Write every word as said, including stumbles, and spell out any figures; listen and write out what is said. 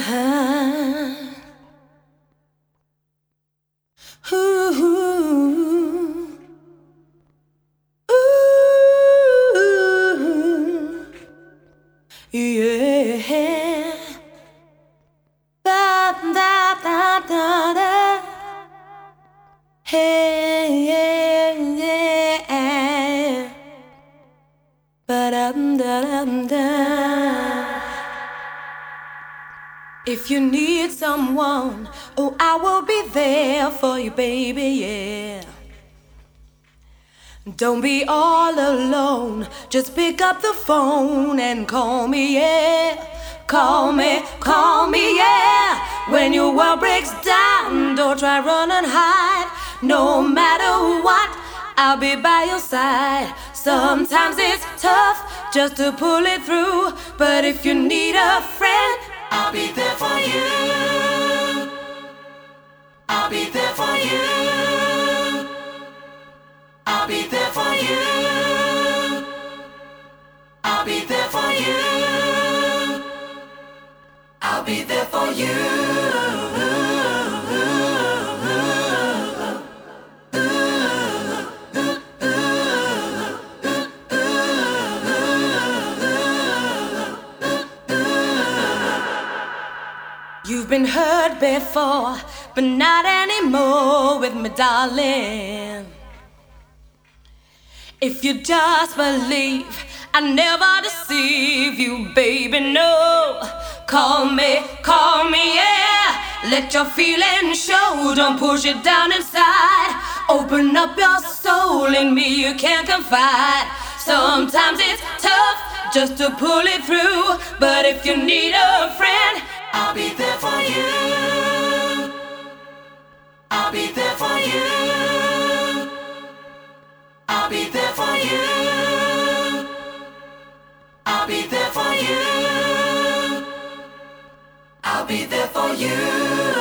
Ooh, ooh, yeah. Da, da, da, da, da. Hey, yeah, yeah. Ba-dum, da-dum, da. If you need someone, oh, I will be there for you, baby, yeah. Don't be all alone, just pick up the phone and call me, yeah. Call me, call me, yeah. When your world breaks down, don't try run and hide. No matter what, I'll be by your side. Sometimes it's tough just to pull it through, but if you need a friend, I'll be there for you. I'll be there for you. I'll be there for you. I'll be there for you. I'll be there for you. You've been hurt before, but not anymore with me, darling. If you just believe, I never deceive you, baby, no. Call me, call me, yeah. Let your feelings show, don't push it down inside. Open up your soul, in me you can confide. Sometimes it's tough just to pull it through, but if you need a friend, I'll be there for you. I'll be there for you. I'll be there for you. I'll be there for you. I'll be there for you.